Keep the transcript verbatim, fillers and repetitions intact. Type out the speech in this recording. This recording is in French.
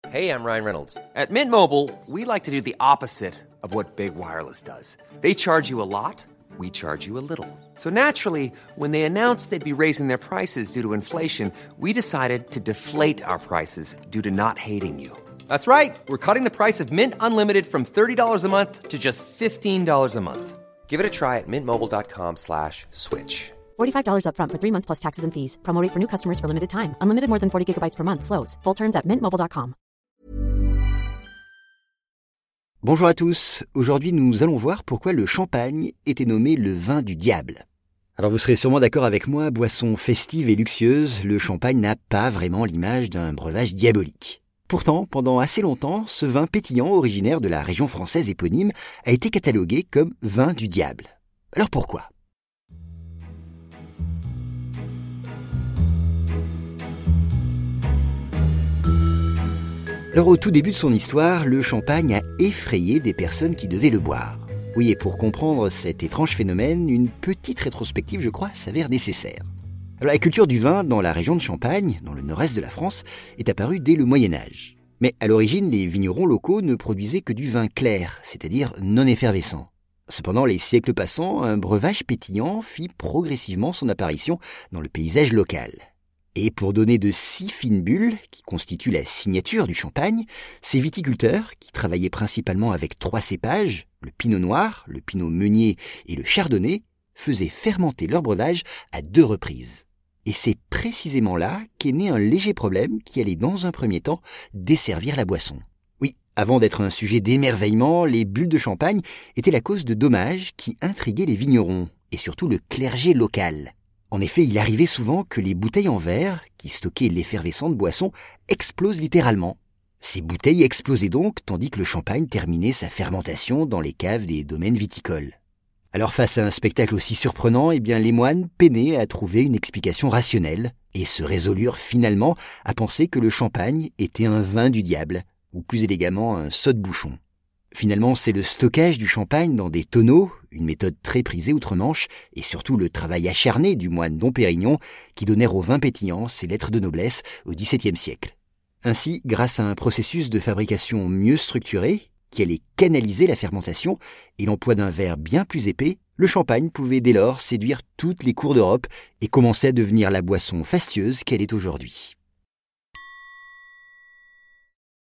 Hey, I'm Ryan Reynolds. At Mint Mobile, we like to do the opposite of what Big Wireless does. They charge you a lot, we charge you a little. So naturally, when they announced they'd be raising their prices due to inflation, we decided to deflate our prices due to not hating you. That's right. We're cutting the price of Mint Unlimited from thirty dollars a month to just fifteen dollars a month. Give it a try at mintmobile.com slash switch. forty-five dollars up front for three months plus taxes and fees. Promo rate for new customers for limited time. Unlimited more than forty gigabytes per month. Slows full terms at mint mobile dot com. Bonjour à tous, aujourd'hui nous allons voir pourquoi le champagne était nommé le vin du diable. Alors vous serez sûrement d'accord avec moi, boisson festive et luxueuse, le champagne n'a pas vraiment l'image d'un breuvage diabolique. Pourtant, pendant assez longtemps, ce vin pétillant originaire de la région française éponyme a été catalogué comme vin du diable. Alors pourquoi ? Alors au tout début de son histoire, le champagne a effrayé des personnes qui devaient le boire. Oui, et pour comprendre cet étrange phénomène, une petite rétrospective, je crois, s'avère nécessaire. Alors la culture du vin dans la région de Champagne, dans le nord-est de la France, est apparue dès le Moyen-Âge. Mais à l'origine, les vignerons locaux ne produisaient que du vin clair, c'est-à-dire non effervescent. Cependant, les siècles passant, un breuvage pétillant fit progressivement son apparition dans le paysage local. Et pour donner de si fines bulles, qui constituent la signature du champagne, ces viticulteurs, qui travaillaient principalement avec trois cépages, le pinot noir, le pinot meunier et le chardonnay, faisaient fermenter leur breuvage à deux reprises. Et c'est précisément là qu'est né un léger problème qui allait dans un premier temps desservir la boisson. Oui, avant d'être un sujet d'émerveillement, les bulles de champagne étaient la cause de dommages qui intriguaient les vignerons, et surtout le clergé local. En effet, il arrivait souvent que les bouteilles en verre, qui stockaient l'effervescente boisson, explosent littéralement. Ces bouteilles explosaient donc, tandis que le champagne terminait sa fermentation dans les caves des domaines viticoles. Alors face à un spectacle aussi surprenant, eh bien les moines peinaient à trouver une explication rationnelle, et se résolurent finalement à penser que le champagne était un vin du diable, ou plus élégamment un saute-bouchon. Finalement, c'est le stockage du champagne dans des tonneaux, une méthode très prisée outre-Manche, et surtout le travail acharné du moine Dom Pérignon, qui donnèrent au vin pétillant ses lettres de noblesse au dix-septième siècle. Ainsi, grâce à un processus de fabrication mieux structuré, qui allait canaliser la fermentation et l'emploi d'un verre bien plus épais, le champagne pouvait dès lors séduire toutes les cours d'Europe et commencer à devenir la boisson fastueuse qu'elle est aujourd'hui.